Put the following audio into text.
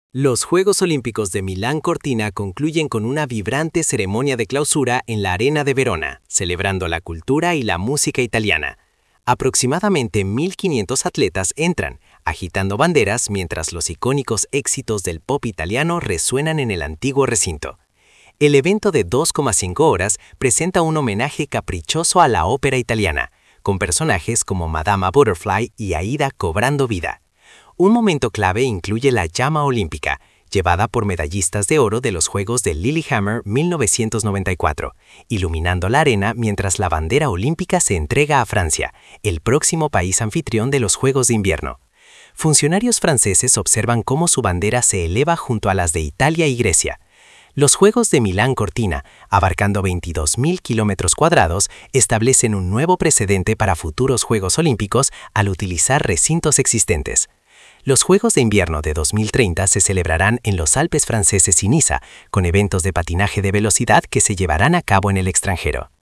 Los Juegos Olímpicos de Milán-Cortina concluyen con una vibrante ceremonia de clausura en la Arena de Verona, celebrando la cultura y la música italiana. Aproximadamente 1.500 atletas entran, agitando banderas mientras los icónicos éxitos del pop italiano resuenan en el antiguo recinto. El evento de 2,5 horas presenta un homenaje caprichoso a la ópera italiana, con personajes como Madama Butterfly y Aida cobrando vida. Un momento clave incluye la llama olímpica, llevada por medallistas de oro de los Juegos de Lillehammer 1994, iluminando la arena mientras la bandera olímpica se entrega a Francia, el próximo país anfitrión de los Juegos de Invierno. Funcionarios franceses observan cómo su bandera se eleva junto a las de Italia y Grecia. Los Juegos de Milán-Cortina, abarcando 22.000 kilómetros cuadrados, establecen un nuevo precedente para futuros Juegos Olímpicos al utilizar recintos existentes. Los Juegos de Invierno de 2030 se celebrarán en los Alpes franceses y Niza, con eventos de patinaje de velocidad que se llevarán a cabo en el extranjero.